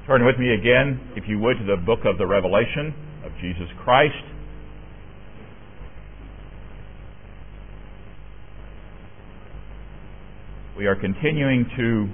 Turn with me again, if you would, to the book of the Revelation of Jesus Christ. We are continuing to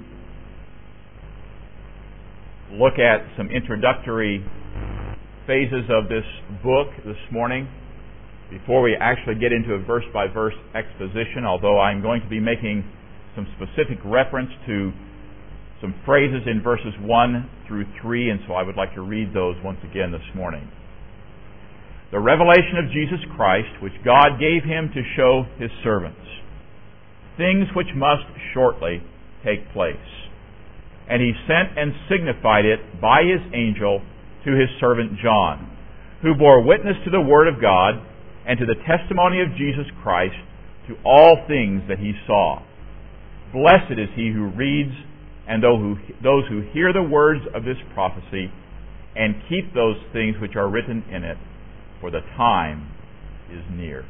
look at some introductory phases of this book this morning before we actually get into a verse-by-verse exposition, although I'm going to be making some specific reference to some phrases in verses 1 through 3, and so I would like to read those once again this morning. The revelation of Jesus Christ, which God gave him to show his servants, things which must shortly take place. And he sent and signified it by his angel to his servant John, who bore witness to the word of God and to the testimony of Jesus Christ, to all things that he saw. Blessed is he who reads, and those who hear the words of this prophecy and keep those things which are written in it, for the time is near.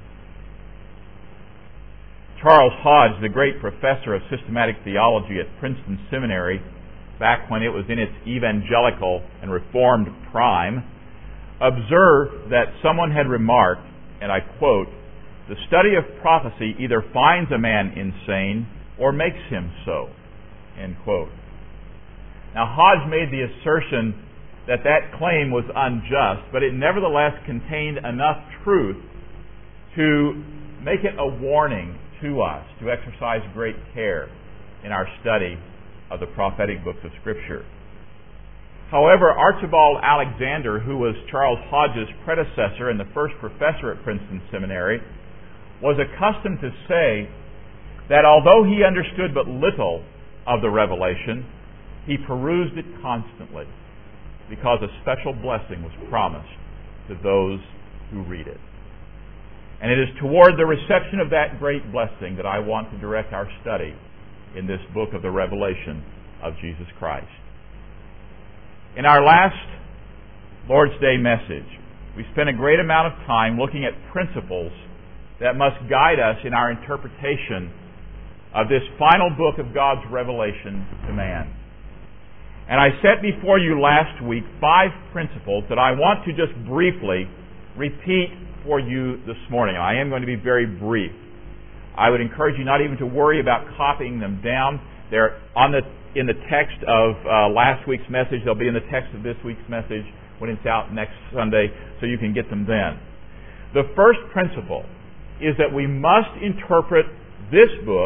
Charles Hodge, the great professor of systematic theology at Princeton Seminary, back when it was in its evangelical and reformed prime, observed that someone had remarked, and I quote, "The study of prophecy either finds a man insane or makes him so." End quote. Now, Hodge made the assertion that that claim was unjust, but it nevertheless contained enough truth to make it a warning to us to exercise great care in our study of the prophetic books of Scripture. However, Archibald Alexander, who was Charles Hodge's predecessor and the first professor at Princeton Seminary, was accustomed to say that although he understood but little of the revelation, he perused it constantly because a special blessing was promised to those who read it. And it is toward the reception of that great blessing that I want to direct our study in this book of the Revelation of Jesus Christ. In our last Lord's Day message, we spent a great amount of time looking at principles that must guide us in our interpretation of this final book of God's revelation to man. And I set before you last week 5 principles that I want to just briefly repeat for you this morning. I am going to be very brief. I would encourage you not even to worry about copying them down. They're in the text of last week's message. They'll be in the text of this week's message when it's out next Sunday, so you can get them then. The first principle is that we must interpret this book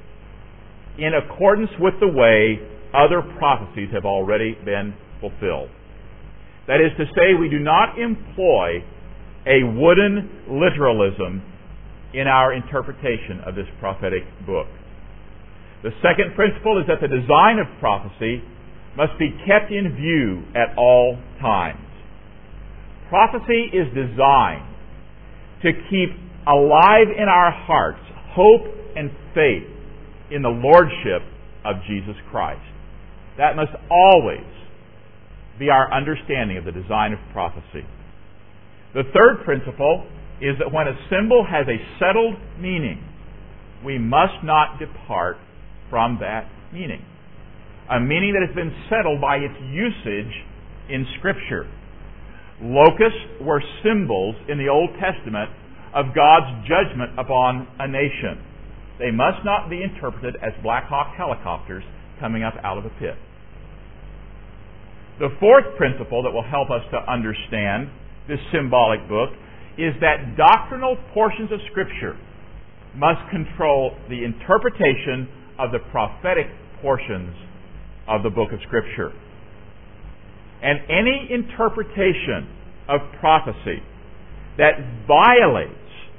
in accordance with the way other prophecies have already been fulfilled. That is to say, we do not employ a wooden literalism in our interpretation of this prophetic book. The second principle is that the design of prophecy must be kept in view at all times. Prophecy is designed to keep alive in our hearts hope and faith in the lordship of Jesus Christ. That must always be our understanding of the design of prophecy. The third principle is that when a symbol has a settled meaning, we must not depart from that meaning. A meaning that has been settled by its usage in Scripture. Locusts were symbols in the Old Testament of God's judgment upon a nation. They must not be interpreted as Black Hawk helicopters coming up out of a pit. The fourth principle that will help us to understand this symbolic book is that doctrinal portions of Scripture must control the interpretation of the prophetic portions of the book of Scripture. And any interpretation of prophecy that violates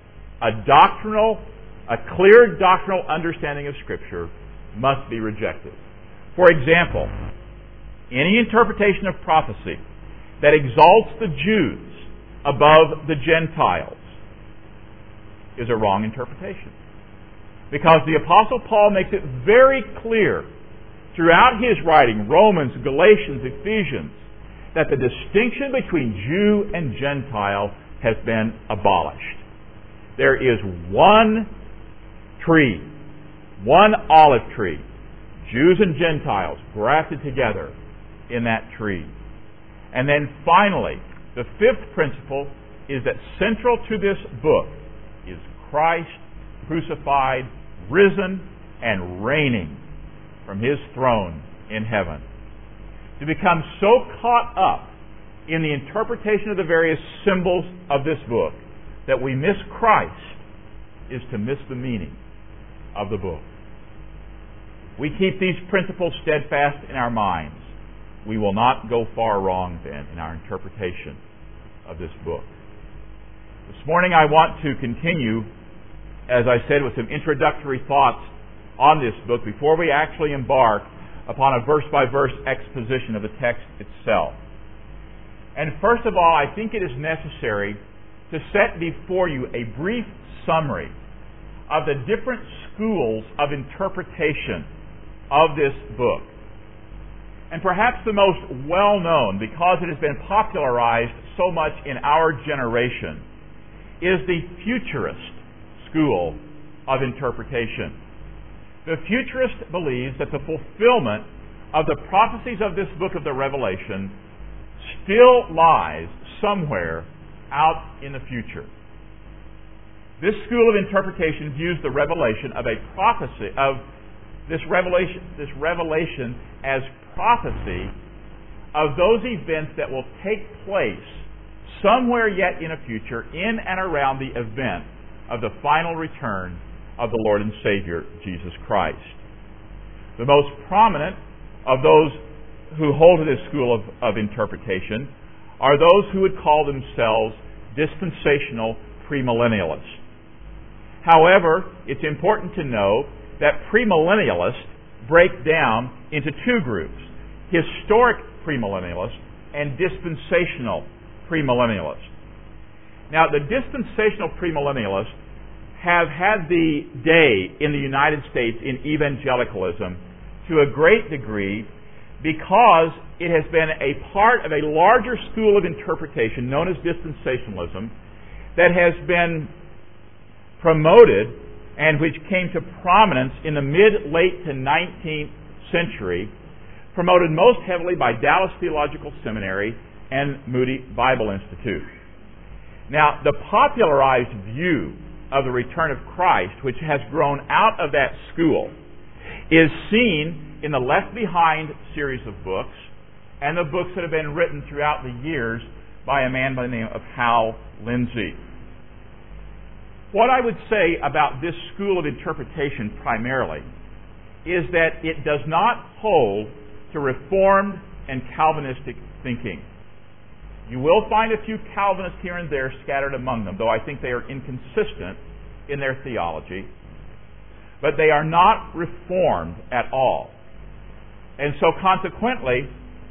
a clear doctrinal understanding of Scripture must be rejected. For example, any interpretation of prophecy that exalts the Jews above the Gentiles is a wrong interpretation. Because the Apostle Paul makes it very clear throughout his writing, Romans, Galatians, Ephesians, that the distinction between Jew and Gentile has been abolished. There is one tree, one olive tree, Jews and Gentiles grafted together in that tree. And then finally, the fifth principle is that central to this book is Christ crucified, risen, and reigning from His throne in heaven. To become so caught up in the interpretation of the various symbols of this book that we miss Christ is to miss the meaning of the book. We keep these principles steadfast in our minds. We will not go far wrong then in our interpretation of this book. This morning I want to continue, as I said, with some introductory thoughts on this book before we actually embark upon a verse-by-verse exposition of the text itself. And first of all, I think it is necessary to set before you a brief summary of the different schools of interpretation of this book. And perhaps the most well-known, because it has been popularized so much in our generation, is the futurist school of interpretation. The futurist believes that the fulfillment of the prophecies of this book of the Revelation still lies somewhere out in the future. This school of interpretation views the revelation of a prophecy of this revelation as prophecy of those events that will take place somewhere yet in a future in and around the event of the final return of the Lord and Savior, Jesus Christ. The most prominent of those who hold to this school of interpretation are those who would call themselves dispensational premillennialists. However, it's important to know that premillennialists break down into two groups: historic premillennialists and dispensational premillennialists. Now, the dispensational premillennialists have had the day in the United States in evangelicalism to a great degree because it has been a part of a larger school of interpretation known as dispensationalism that has been promoted and which came to prominence in the mid-late to 19th century, promoted most heavily by Dallas Theological Seminary and Moody Bible Institute. Now, the popularized view of the return of Christ, which has grown out of that school, is seen in the Left Behind series of books and the books that have been written throughout the years by a man by the name of Hal Lindsey. What I would say about this school of interpretation primarily is that it does not hold to Reformed and Calvinistic thinking. You will find a few Calvinists here and there scattered among them, though I think they are inconsistent in their theology. But they are not Reformed at all. And so consequently,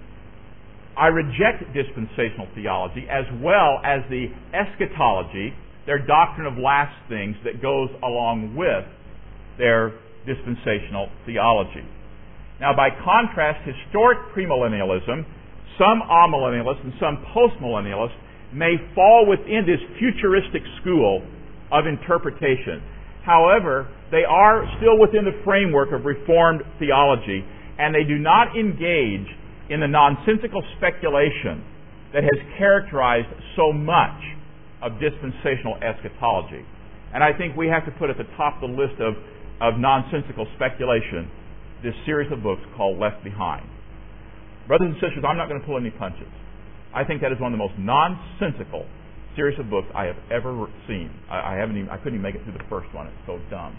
I reject dispensational theology as well as the eschatology, their doctrine of last things that goes along with their dispensational theology. Now, by contrast, historic premillennialism, some amillennialists and some postmillennialists may fall within this futuristic school of interpretation. However, they are still within the framework of Reformed theology, and they do not engage in the nonsensical speculation that has characterized so much of dispensational eschatology. And I think we have to put at the top of the list of nonsensical speculation this series of books called Left Behind. Brothers and sisters, I'm not going to pull any punches. I think that is one of the most nonsensical series of books I have ever seen. I couldn't even make it through the first one. It's so dumb.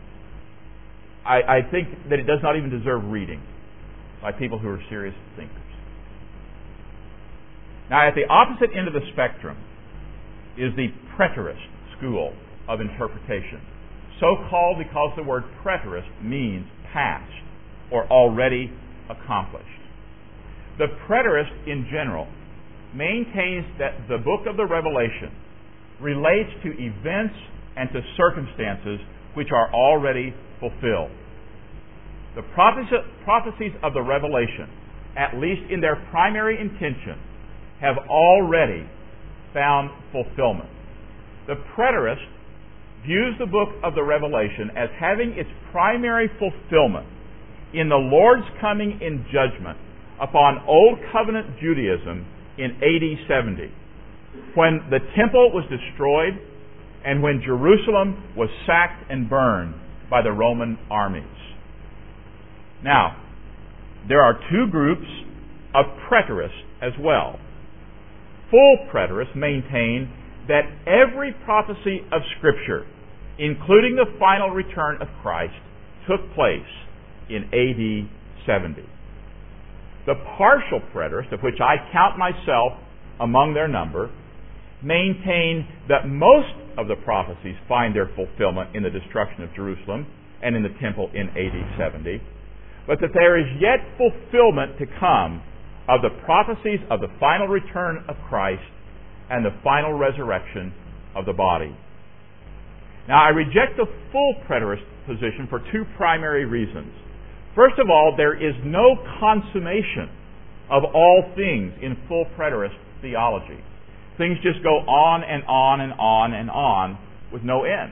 I think that it does not even deserve reading by people who are serious thinkers. Now, at the opposite end of the spectrum is the preterist school of interpretation. So called because the word preterist means past or already accomplished. The preterist in general maintains that the book of the Revelation relates to events and to circumstances which are already fulfilled. The prophecies of the Revelation, at least in their primary intention, have already found fulfillment. The preterist views the book of the Revelation as having its primary fulfillment in the Lord's coming in judgment upon Old Covenant Judaism in AD 70, when the temple was destroyed and when Jerusalem was sacked and burned by the Roman armies. Now, there are two groups of preterists as well. Full preterists maintain that every prophecy of Scripture, including the final return of Christ, took place in AD 70. The partial preterists, of which I count myself among their number, maintain that most of the prophecies find their fulfillment in the destruction of Jerusalem and in the temple in AD 70, but that there is yet fulfillment to come of the prophecies of the final return of Christ and the final resurrection of the body. Now, I reject the full preterist position for two primary reasons. First of all, there is no consummation of all things in full preterist theology. Things just go on and on and on and on with no end.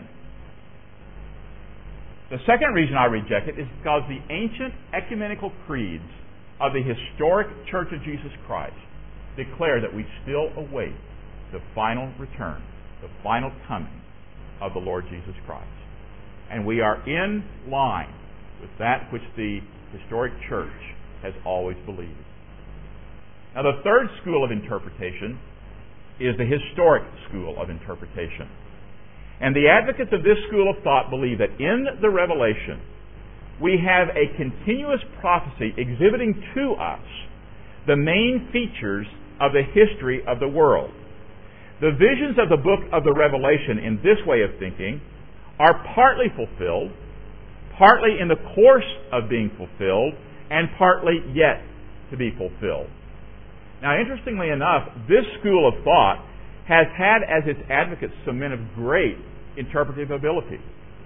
The second reason I reject it is because the ancient ecumenical creeds of the historic Church of Jesus Christ declare that we still await the final return, the final coming of the Lord Jesus Christ. And we are in line with that which the historic church has always believed. Now, the third school of interpretation is the historic school of interpretation. And the advocates of this school of thought believe that in the Revelation, we have a continuous prophecy exhibiting to us the main features of the history of the world. The visions of the book of the Revelation, in this way of thinking, are partly fulfilled, partly in the course of being fulfilled, and partly yet to be fulfilled. Now, interestingly enough, this school of thought has had as its advocates some men of great interpretive ability.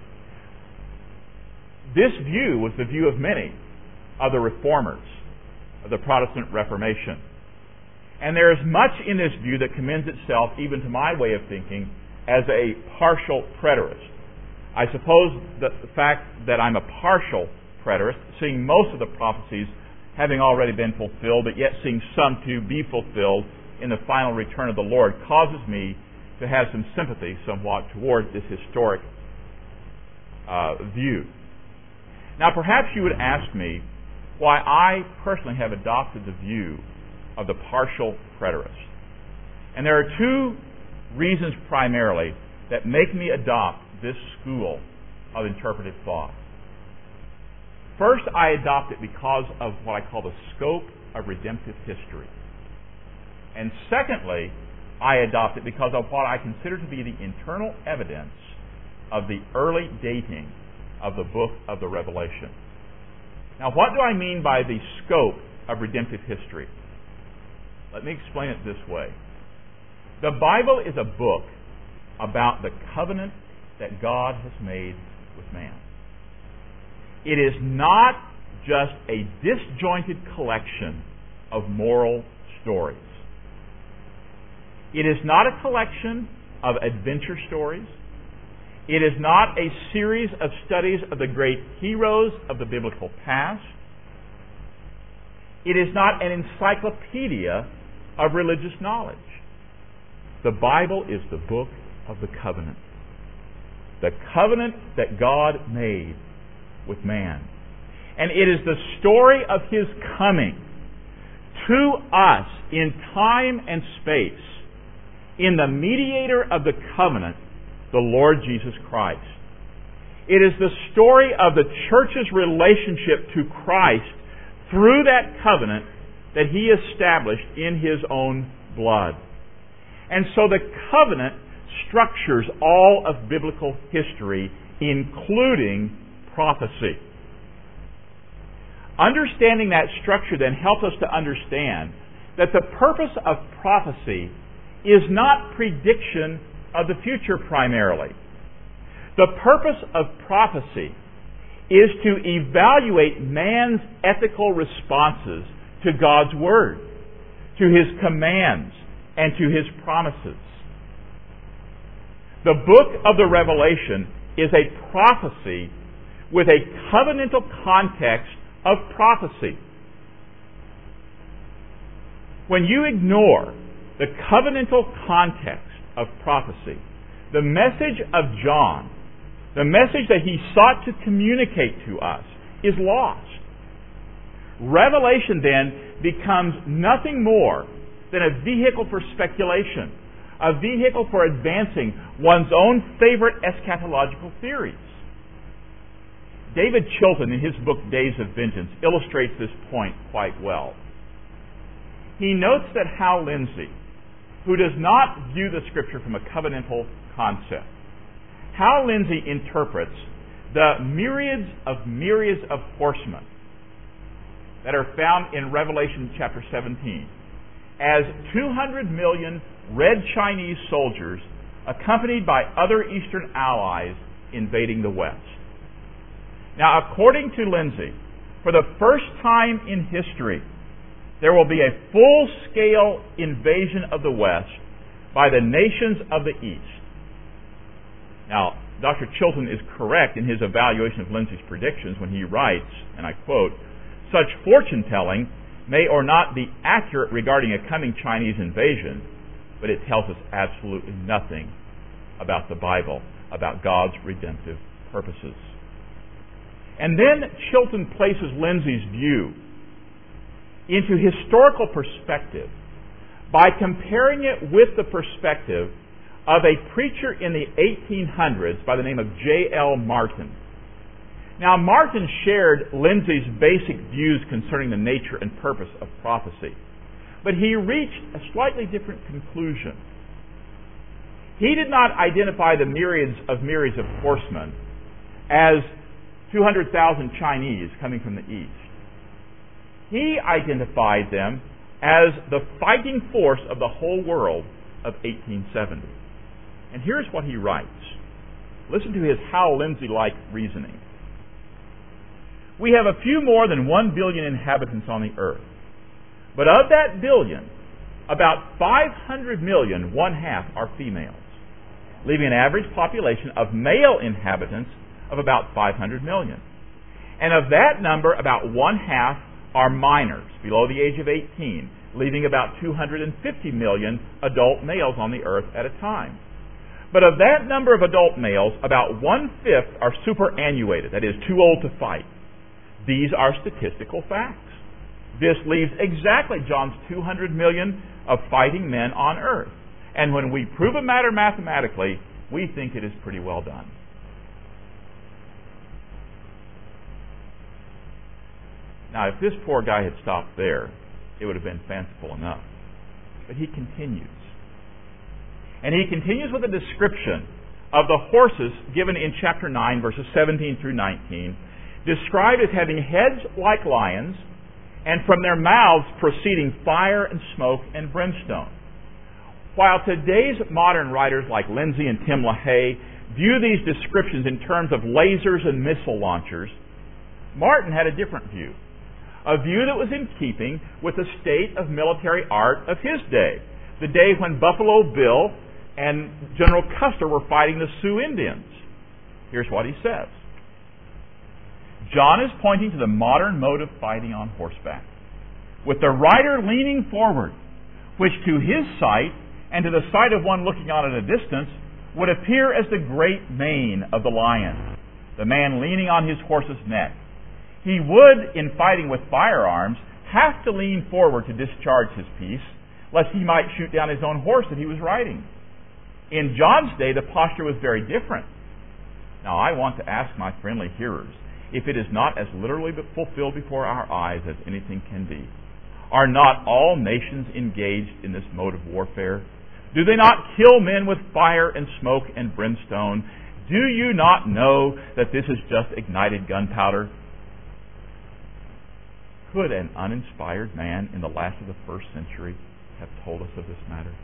This view was the view of many of the reformers of the Protestant Reformation. And there is much in this view that commends itself, even to my way of thinking, as a partial preterist. I suppose that the fact that I'm a partial preterist, seeing most of the prophecies having already been fulfilled, but yet seeing some to be fulfilled in the final return of the Lord, causes me to have some sympathy somewhat toward this historic view. Now, perhaps you would ask me why I personally have adopted the view of the partial preterist. And there are two reasons primarily that make me adopt this school of interpretive thought. First, I adopt it because of what I call the scope of redemptive history. And secondly, I adopt it because of what I consider to be the internal evidence of the early dating of the book of the Revelation. Now, what do I mean by the scope of redemptive history? Let me explain it this way. The Bible is a book about the covenant that God has made with man. It is not just a disjointed collection of moral stories. It is not a collection of adventure stories. It is not a series of studies of the great heroes of the biblical past. It is not an encyclopedia of religious knowledge. The Bible is the book of the covenant. The covenant that God made with man. And it is the story of His coming to us in time and space in the mediator of the covenant, the Lord Jesus Christ. It is the story of the church's relationship to Christ through that covenant that He established in His own blood. And so the covenant structures all of biblical history, including prophecy. Understanding that structure then helps us to understand that the purpose of prophecy is not prediction of the future primarily. The purpose of prophecy is to evaluate man's ethical responses to God's Word, to His commands, and to His promises. The book of the Revelation is a prophecy with a covenantal context of prophecy. When you ignore the covenantal context of prophecy, the message of John, the message that he sought to communicate to us, is lost. Revelation then becomes nothing more than a vehicle for speculation, a vehicle for advancing one's own favorite eschatological theories. David Chilton, in his book Days of Vengeance, illustrates this point quite well. He notes that Hal Lindsey, who does not view the Scripture from a covenantal concept, Hal Lindsey interprets the myriads of horsemen that are found in Revelation chapter 17 as 200 million red Chinese soldiers accompanied by other Eastern allies invading the West. Now, according to Lindsey, for the first time in history, there will be a full-scale invasion of the West by the nations of the East. Now, Dr. Chilton is correct in his evaluation of Lindsey's predictions when he writes, and I quote, "Such fortune-telling may or not be accurate regarding a coming Chinese invasion, but it tells us absolutely nothing about the Bible, about God's redemptive purposes." And then Chilton places Lindsey's view into historical perspective by comparing it with the perspective of a preacher in the 1800s by the name of J.L. Martin. Now, Martin shared Lindsey's basic views concerning the nature and purpose of prophecy, but he reached a slightly different conclusion. He did not identify the myriads of horsemen as 200,000 Chinese coming from the East. He identified them as the fighting force of the whole world of 1870. And here's what he writes. Listen to his Hal Lindsey-like reasoning. "We have a few more than 1 billion inhabitants on the earth. But of that billion, about 500 million, one half, are females, leaving an average population of male inhabitants of about 500 million. And of that number, about one half are minors, below the age of 18, leaving about 250 million adult males on the earth at a time. But of that number of adult males, about 1/5 are superannuated, that is, too old to fight. These are statistical facts. This leaves exactly John's 200 million of fighting men on earth. And when we prove a matter mathematically, we think it is pretty well done." Now, if this poor guy had stopped there, it would have been fanciful enough. But he continues. And he continues with a description of the horses given in chapter 9, verses 17 through 19, described as having heads like lions, and from their mouths proceeding fire and smoke and brimstone. While today's modern writers like Lindsey and Tim LaHaye view these descriptions in terms of lasers and missile launchers, Martin had a different view. A view that was in keeping with the state of military art of his day, the day when Buffalo Bill and General Custer were fighting the Sioux Indians. Here's what he says. John is pointing to the modern mode of fighting on horseback, with the rider leaning forward, which to his sight and to the sight of one looking on at a distance would appear as the great mane of the lion, the man leaning on his horse's neck. He would, in fighting with firearms, have to lean forward to discharge his piece, lest he might shoot down his own horse that he was riding. In John's day, the posture was very different. Now, I want to ask my friendly hearers if it is not as literally fulfilled before our eyes as anything can be. Are not all nations engaged in this mode of warfare? Do they not kill men with fire and smoke and brimstone? Do you not know that this is just ignited gunpowder? Could an uninspired man in the last of the first century have told us of this matter?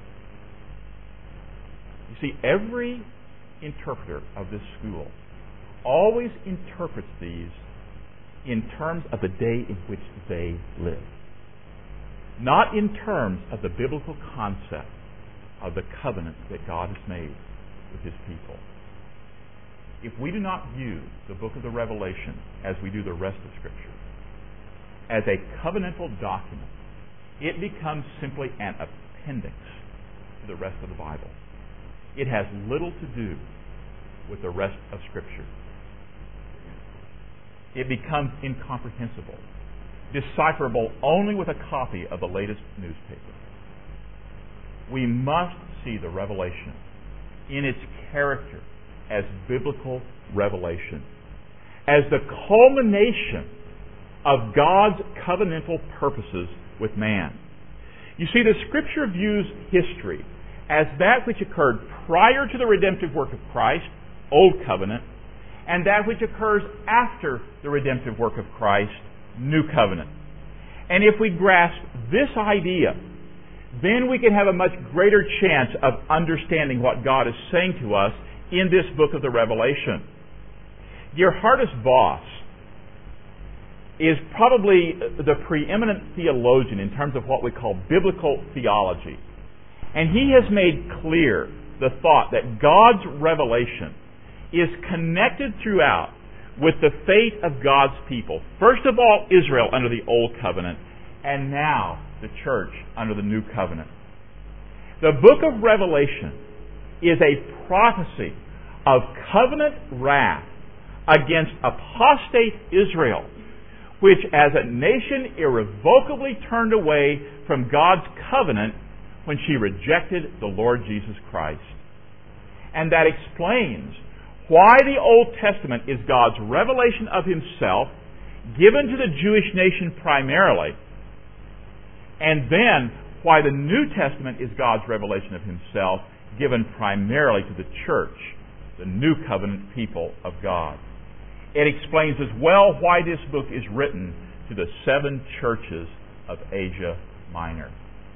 You see, every interpreter of this school always interprets these in terms of the day in which they live, not in terms of the biblical concept of the covenant that God has made with His people. If we do not view the book of the Revelation as we do the rest of Scripture, as a covenantal document it becomes simply an appendix to the rest of the Bible. It has little to do with the rest of Scripture. It becomes incomprehensible, decipherable only with a copy of the latest newspaper. We must see the revelation in its character as biblical revelation, as the culmination of God's covenantal purposes with man. You see, the Scripture views history as that which occurred prior to the redemptive work of Christ, Old Covenant, and that which occurs after the redemptive work of Christ, New Covenant. And if we grasp this idea, then we can have a much greater chance of understanding what God is saying to us in this book of the Revelation. Geerhardus Vos is probably the preeminent theologian in terms of what we call biblical theology. And he has made clear the thought that God's revelation is connected throughout with the fate of God's people. First of all, Israel under the Old Covenant, and now the church under the New Covenant. The book of Revelation is a prophecy of covenant wrath against apostate Israel, which as a nation irrevocably turned away from God's covenant when she rejected the Lord Jesus Christ. And that explains why the Old Testament is God's revelation of Himself, given to the Jewish nation primarily, and then why the New Testament is God's revelation of Himself, given primarily to the church, the New Covenant people of God. It explains as well why this book is written to the 7 churches of Asia Minor.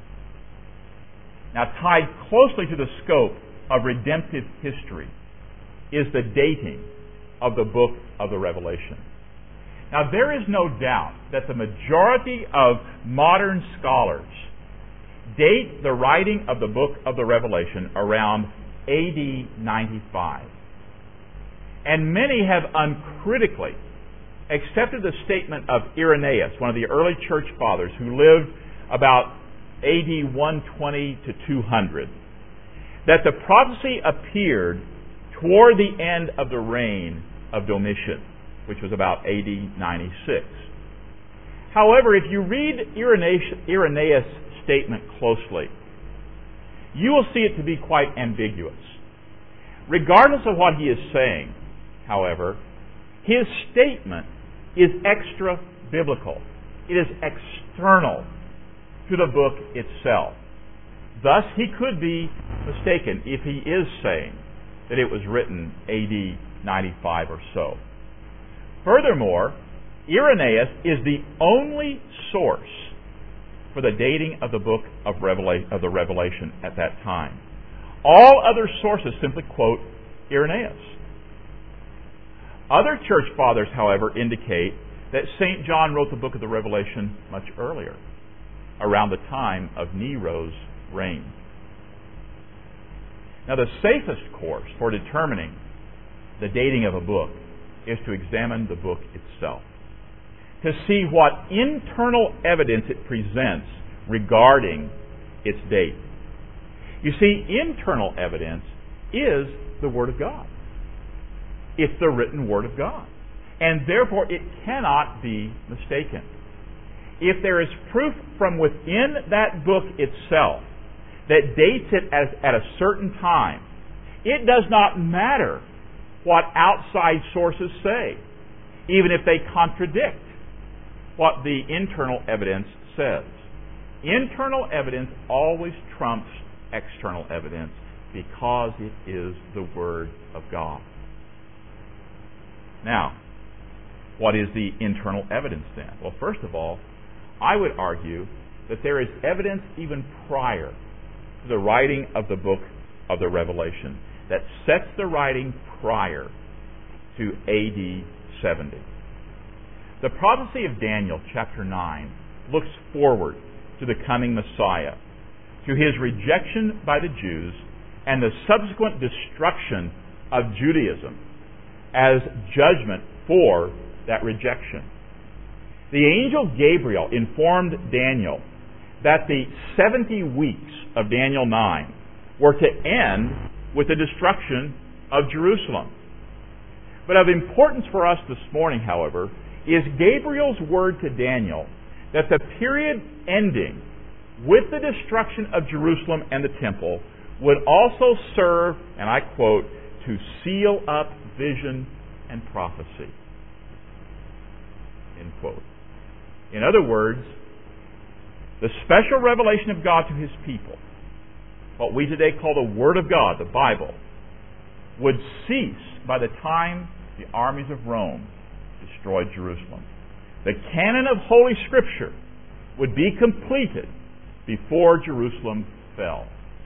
Now, tied closely to the scope of redemptive history is the dating of the book of the Revelation. Now, there is no doubt that the majority of modern scholars date the writing of the book of the Revelation around AD 95. And many have uncritically accepted the statement of Irenaeus, one of the early church fathers who lived about AD 120 to 200, that the prophecy appeared toward the end of the reign of Domitian, which was about AD 96. However, if you read Irenaeus' statement closely, you will see it to be quite ambiguous. Regardless of what he is saying, however, his statement is extra-biblical. It is external to the book itself. Thus, he could be mistaken if he is saying that it was written AD 95 or so. Furthermore, Irenaeus is the only source for the dating of the book of the Revelation at that time. All other sources simply quote Irenaeus. Other church fathers, however, indicate that St. John wrote the book of the Revelation much earlier, around the time of Nero's reign. Now, the safest course for determining the dating of a book is to examine the book itself, to see what internal evidence it presents regarding its date. You see, internal evidence is the Word of God. It's the written Word of God. And therefore, it cannot be mistaken. If there is proof from within that book itself that dates it at a certain time, it does not matter what outside sources say, even if they contradict what the internal evidence says. Internal evidence always trumps external evidence because it is the Word of God. Now, what is the internal evidence then? Well, first of all, I would argue that there is evidence even prior to the writing of the book of the Revelation that sets the writing prior to AD 70. The prophecy of Daniel, chapter 9, looks forward to the coming Messiah, to his rejection by the Jews, and the subsequent destruction of Judaism as judgment for that rejection. The angel Gabriel informed Daniel that the 70 weeks of Daniel 9 were to end with the destruction of Jerusalem. But of importance for us this morning, however, is Gabriel's word to Daniel that the period ending with the destruction of Jerusalem and the temple would also serve, and I quote, to seal up vision and prophecy. End quote. In other words, the special revelation of God to His people, what we today call the Word of God, the Bible, would cease by the time the armies of Rome destroyed Jerusalem. The canon of Holy Scripture would be completed before Jerusalem fell.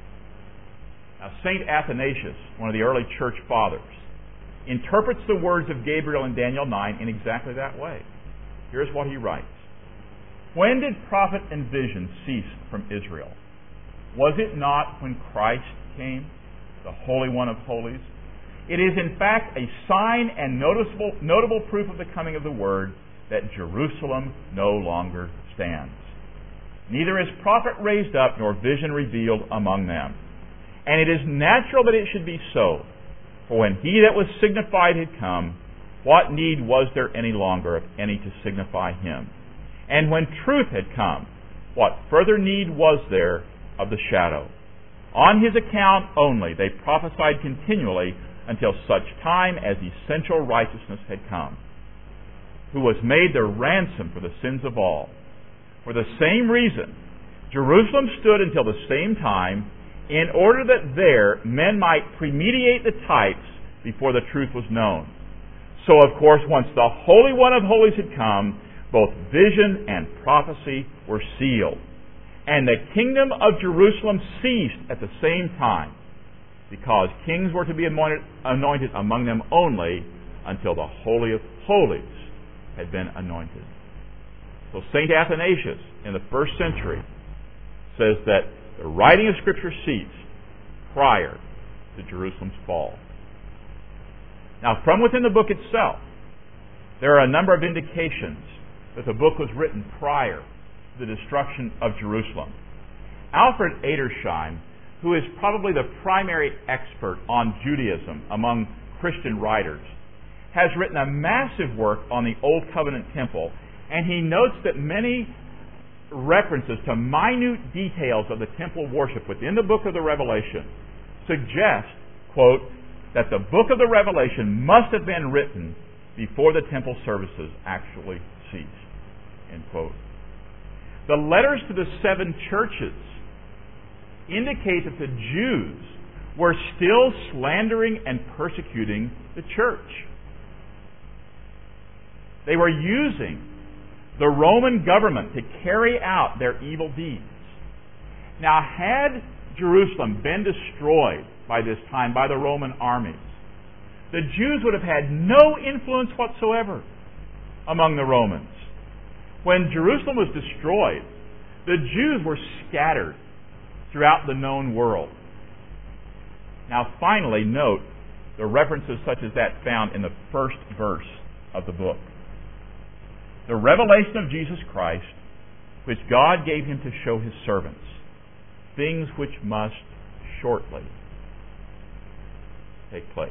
Now, St. Athanasius, one of the early church fathers, interprets the words of Gabriel in Daniel 9 in exactly that way. Here's what he writes. When did prophet and vision cease from Israel? Was it not when Christ came, the Holy One of Holies? It is in fact a sign and notable proof of the coming of the Word that Jerusalem no longer stands. Neither is prophet raised up nor vision revealed among them. And it is natural that it should be so. For when he that was signified had come, what need was there any longer of any to signify him? And when truth had come, what further need was there of the shadow? On his account only they prophesied continually until such time as essential righteousness had come, who was made the ransom for the sins of all. For the same reason, Jerusalem stood until the same time, in order that there men might premeditate the types before the truth was known. So, of course, once the Holy One of Holies had come, both vision and prophecy were sealed. And the kingdom of Jerusalem ceased at the same time, because kings were to be anointed among them only until the Holy of Holies had been anointed. So St. Athanasius, in the first century, says that the writing of Scripture ceased prior to Jerusalem's fall. Now, from within the book itself, there are a number of indications that the book was written prior to the destruction of Jerusalem. Alfred Edersheim, who is probably the primary expert on Judaism among Christian writers, has written a massive work on the Old Covenant temple, and he notes that many references to minute details of the temple worship within the book of the Revelation suggest, quote, that the book of the Revelation must have been written before the temple services actually ceased, end quote. The letters to the 7 churches indicate that the Jews were still slandering and persecuting the church. They were using the Roman government to carry out their evil deeds. Now, had Jerusalem been destroyed by this time by the Roman armies, the Jews would have had no influence whatsoever among the Romans. When Jerusalem was destroyed, the Jews were scattered throughout the known world. Now, finally, note the references such as that found in the first verse of the book. The revelation of Jesus Christ, which God gave him to show his servants, things which must shortly take place.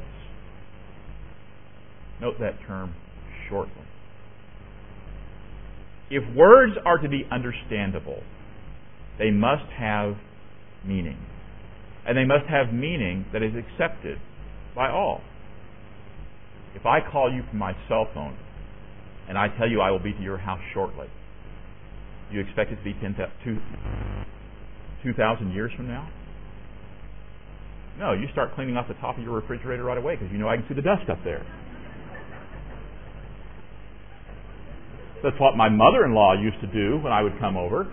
Note that term, shortly. If words are to be understandable, they must have meaning. And they must have meaning that is accepted by all. If I call you from my cell phone and I tell you I will be to your house shortly, do you expect it to be 2,000 years from now? No, you start cleaning off the top of your refrigerator right away because you know I can see the dust up there. That's what my mother-in-law used to do when I would come over.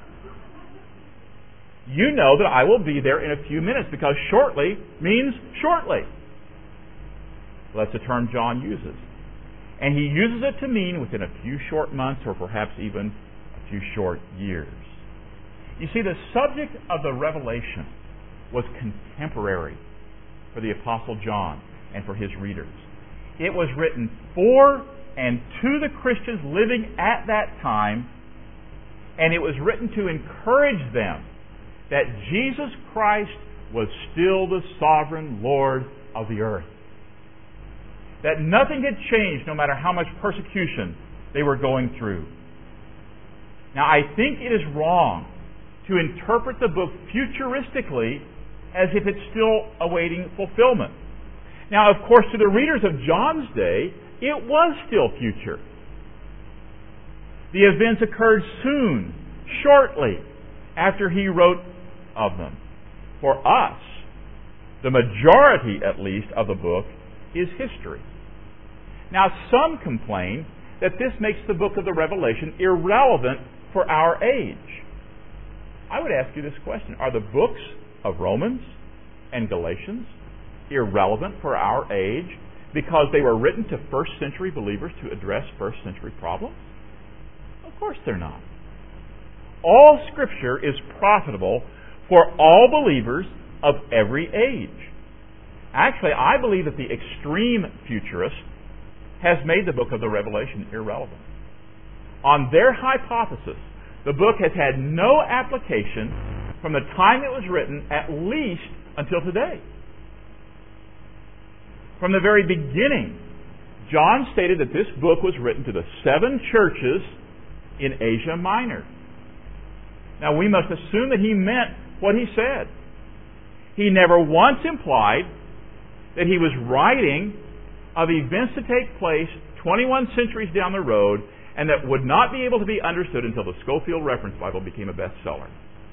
You know that I will be there in a few minutes because shortly means shortly. Well, that's a term John uses. And he uses it to mean within a few short months or perhaps even a few short years. You see, the subject of the Revelation was contemporary for the Apostle John and for his readers. It was written for and to the Christians living at that time, And it was written to encourage them that Jesus Christ was still the sovereign Lord of the earth. That nothing had changed no matter how much persecution they were going through. Now, I think it is wrong to interpret the book futuristically as if it's still awaiting fulfillment. Now, of course, to the readers of John's day, it was still future. The events occurred soon, shortly, after he wrote of them. For us, the majority, at least, of the book is history. Now, some complain that this makes the book of the Revelation irrelevant for our age. I would ask you this question. Are the books of Romans and Galatians irrelevant for our age because they were written to first century believers to address first century problems? Of course they're not. All Scripture is profitable for all believers of every age. Actually, I believe that the extreme futurist has made the book of the Revelation irrelevant. On their hypothesis, the book has had no application from the time it was written, at least until today. From the very beginning, John stated that this book was written to the 7 churches in Asia Minor. Now, we must assume that he meant what he said. He never once implied that he was writing of events to take place 21 centuries down the road and that would not be able to be understood until the Scofield Reference Bible became a bestseller.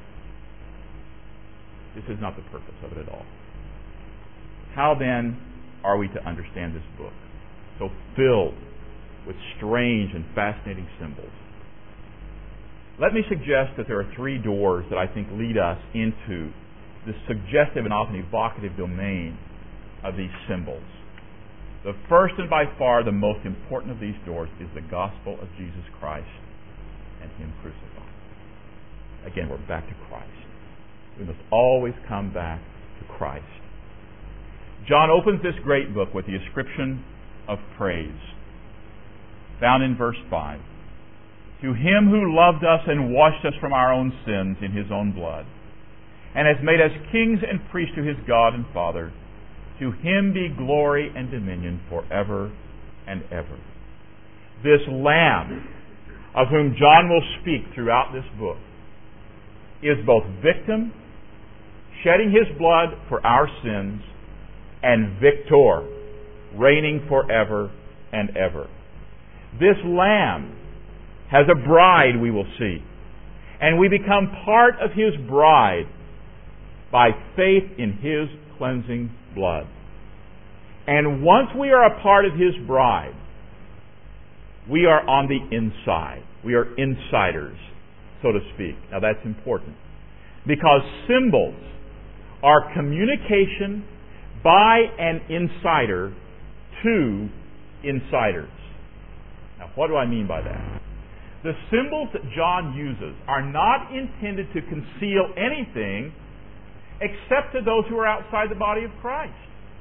This is not the purpose of it at all. How then are we to understand this book, so filled with strange and fascinating symbols? Let me suggest that there are 3 doors that I think lead us into the suggestive and often evocative domain of these symbols. The first and by far the most important of these doors is the gospel of Jesus Christ and Him crucified. Again, we're back to Christ. We must always come back to Christ. John opens this great book with the ascription of praise, found in verse 5. To Him who loved us and washed us from our own sins in His own blood, and has made us kings and priests to His God and Father, to Him be glory and dominion forever and ever. This Lamb, of whom John will speak throughout this book, is both victim, shedding His blood for our sins, and victor, reigning forever and ever. This Lamb has a bride, we will see, and we become part of His bride by faith in His cleansing blood. And once we are a part of His bride, we are on the inside. We are insiders, so to speak. Now that's important, because symbols are communication by an insider to insiders. Now, what do I mean by that? The symbols that John uses are not intended to conceal anything except to those who are outside the body of Christ.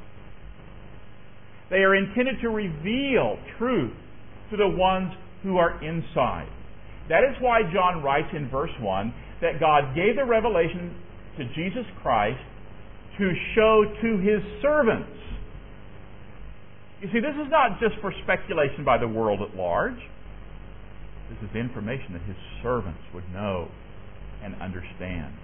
They are intended to reveal truth to the ones who are inside. That is why John writes in verse 1 that God gave the revelation to Jesus Christ to show to His servants. You see, this is not just for speculation by the world at large. This is information that His servants would know and understand.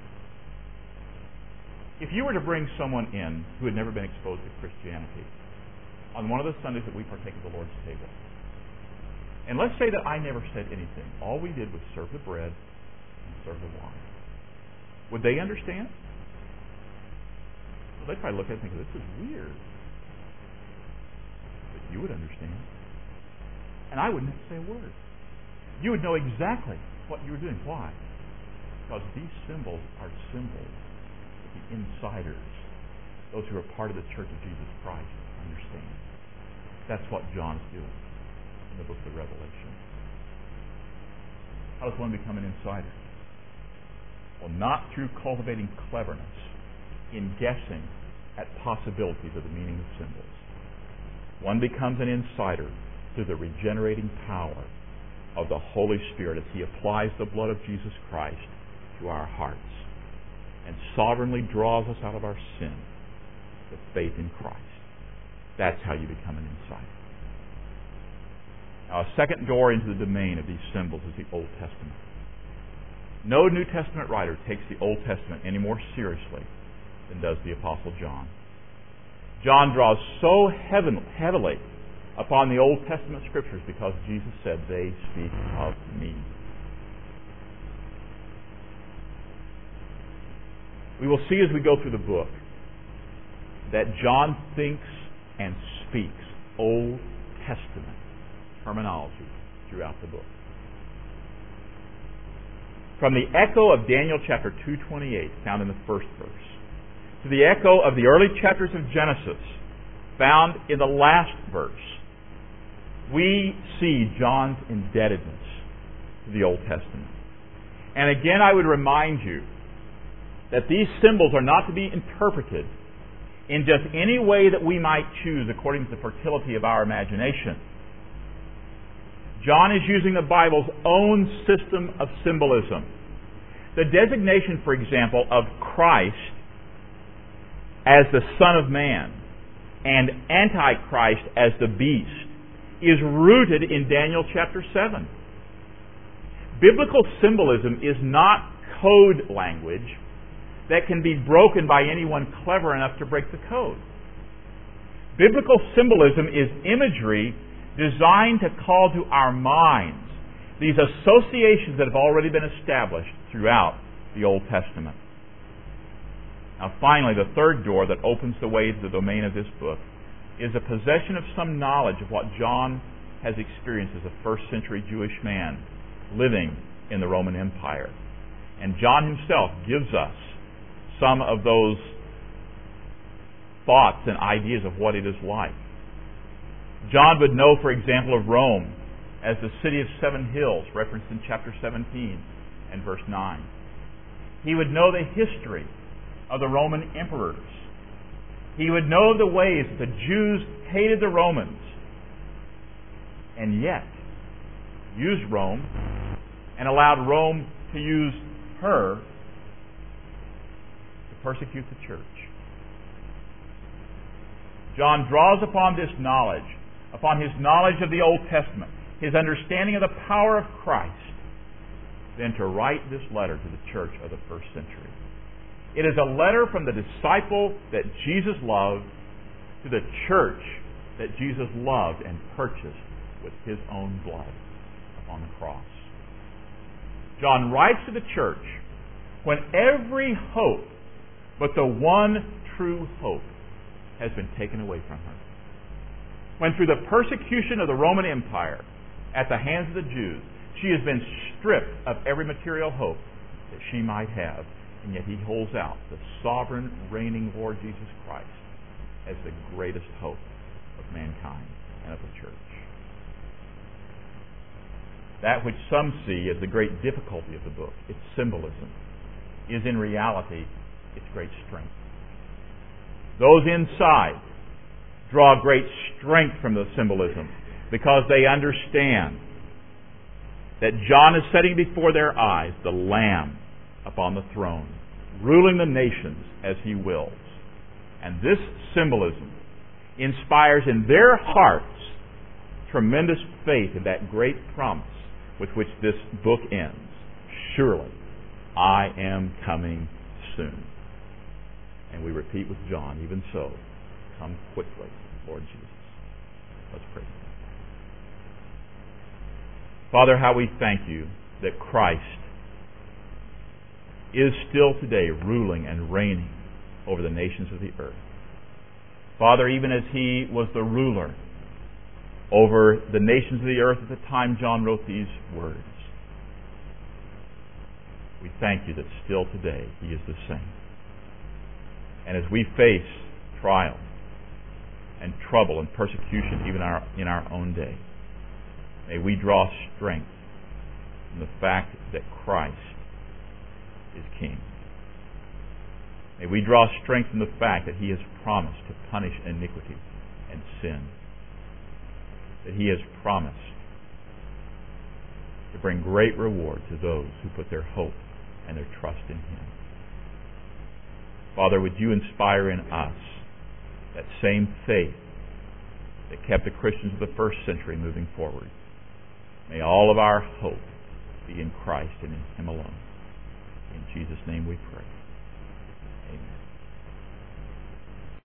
If you were to bring someone in who had never been exposed to Christianity on one of the Sundays that we partake of the Lord's table, and let's say that I never said anything. All we did was serve the bread and serve the wine. Would they understand? Well, they'd probably look at it and think, this is weird. But you would understand. And I wouldn't have to say a word. You would know exactly what you were doing. Why? Because these symbols are symbols that the insiders, those who are part of the Church of Jesus Christ, understand. That's what John is doing in the book of the Revelation. How does one become an insider? Well, not through cultivating cleverness in guessing at possibilities of the meaning of symbols. One becomes an insider through the regenerating power of the Holy Spirit as He applies the blood of Jesus Christ to our hearts and sovereignly draws us out of our sin with faith in Christ. That's how you become an insider. Now, a second door into the domain of these symbols is the Old Testament. No New Testament writer takes the Old Testament any more seriously than does the Apostle John. John draws so heavily upon the Old Testament Scriptures because Jesus said, "They speak of me." We will see as we go through the book that John thinks and speaks Old Testament terminology throughout the book. From the echo of Daniel chapter 2:28, found in the first verse, to the echo of the early chapters of Genesis, found in the last verse, we see John's indebtedness to the Old Testament. And again, I would remind you that these symbols are not to be interpreted in just any way that we might choose according to the fertility of our imagination. John is using the Bible's own system of symbolism. The designation, for example, of Christ as the Son of Man and Antichrist as the beast is rooted in Daniel chapter 7. Biblical symbolism is not code language that can be broken by anyone clever enough to break the code. Biblical symbolism is imagery designed to call to our minds these associations that have already been established throughout the Old Testament. Now finally, the third door that opens the way to the domain of this book is a possession of some knowledge of what John has experienced as a first century Jewish man living in the Roman Empire. And John himself gives us some of those thoughts and ideas of what it is like. John would know, for example, of Rome as the city of seven hills, referenced in chapter 17 and verse 9. He would know the history of the Roman emperors. He would know the ways that the Jews hated the Romans and yet used Rome and allowed Rome to use her to persecute the church. John draws upon this knowledge, upon his knowledge of the Old Testament, his understanding of the power of Christ, then to write this letter to the church of the first century. It is a letter from the disciple that Jesus loved to the church that Jesus loved and purchased with His own blood upon the cross. John writes to the church when every hope but the one true hope has been taken away from her. When through the persecution of the Roman Empire at the hands of the Jews, she has been stripped of every material hope that she might have, and yet He holds out the sovereign, reigning Lord Jesus Christ as the greatest hope of mankind and of the church. That which some see as the great difficulty of the book, its symbolism, is in reality its great strength. Those inside draw great strength from the symbolism because they understand that John is setting before their eyes the Lamb upon the throne, ruling the nations as He wills. And this symbolism inspires in their hearts tremendous faith in that great promise with which this book ends. Surely, I am coming soon. And we repeat with John, even so, come quickly, Lord Jesus. Let's pray. Father, how we thank You that Christ is still today ruling and reigning over the nations of the earth. Father, even as He was the ruler over the nations of the earth at the time John wrote these words, we thank You that still today He is the same. And as we face trial and trouble and persecution even in our own day, may we draw strength from the fact that Christ is King. May we draw strength from the fact that He has promised to punish iniquity and sin. That He has promised to bring great reward to those who put their hope and their trust in Him. Father, would you inspire in us that same faith that kept the Christians of the first century moving forward. May all of our hope be in Christ and in Him alone. In Jesus' name we pray.